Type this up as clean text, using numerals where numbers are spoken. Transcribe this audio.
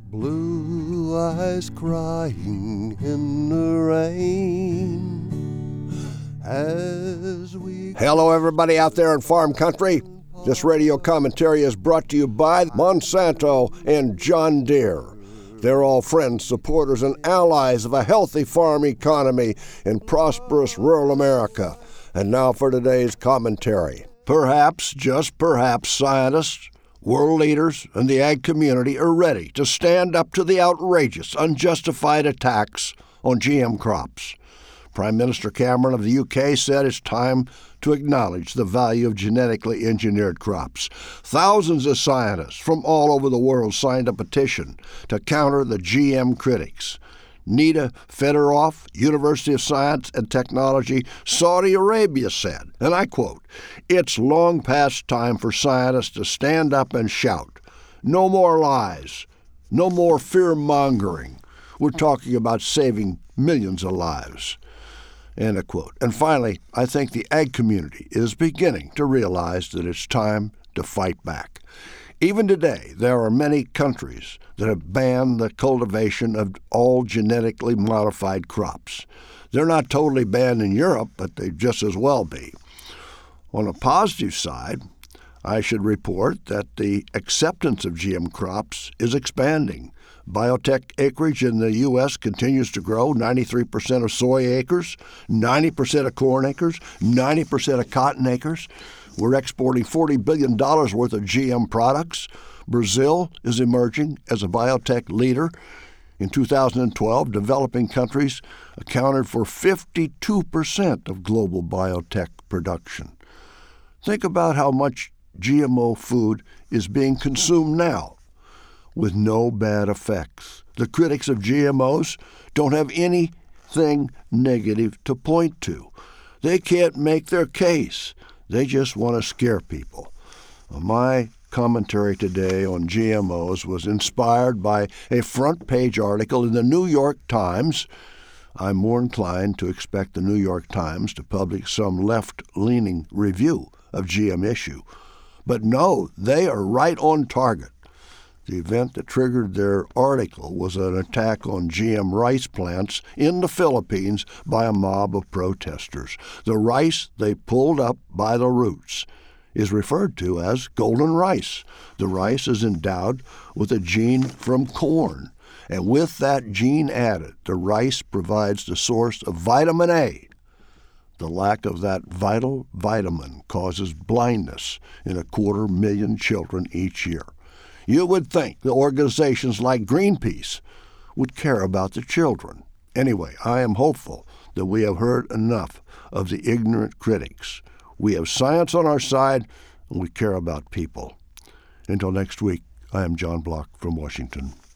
Blue eyes crying in the rain as we... Hello, everybody out there in farm country. This radio commentary is brought to you by Monsanto and John Deere. They're all friends, supporters, and allies of a healthy farm economy in prosperous rural America. And now for today's commentary. Perhaps, just perhaps, scientists, world leaders, and the ag community are ready to stand up to the outrageous, unjustified attacks on GM crops. Prime Minister Cameron of the UK said it's time to acknowledge the value of genetically engineered crops. Thousands of scientists from all over the world signed a petition to counter the GM critics. Nida Fedorov, University of Science and Technology, Saudi Arabia said, and I quote, "It's long past time for scientists to stand up and shout. No more lies. No more fear-mongering. We're talking about saving millions of lives." End of quote. And finally, I think the ag community is beginning to realize that it's time to fight back. Even today, there are many countries that have banned the cultivation of all genetically modified crops. They're not totally banned in Europe, but they just as well be. On a positive side, I should report that the acceptance of GM crops is expanding. Biotech acreage in the U.S. continues to grow, 93% of soy acres, 90% of corn acres, 90% of cotton acres. We're exporting $40 billion worth of GM products. Brazil is emerging as a biotech leader. In 2012, developing countries accounted for 52% of global biotech production. Think about how much GMO food is being consumed now with no bad effects. The critics of GMOs don't have anything negative to point to. They can't make their case. They just want to scare people. My commentary today on GMOs was inspired by a front-page article in the New York Times. I'm more inclined to expect the New York Times to publish some left-leaning review of GM issue. But no, they are right on target. The event that triggered their article was an attack on GM rice plants in the Philippines by a mob of protesters. The rice they pulled up by the roots is referred to as golden rice. The rice is endowed with a gene from corn, and with that gene added, the rice provides the source of vitamin A. The lack of that vital vitamin causes blindness in 250,000 children each year. You would think that organizations like Greenpeace would care about the children. Anyway, I am hopeful that we have heard enough of the ignorant critics. We have science on our side, and we care about people. Until next week, I am John Block from Washington.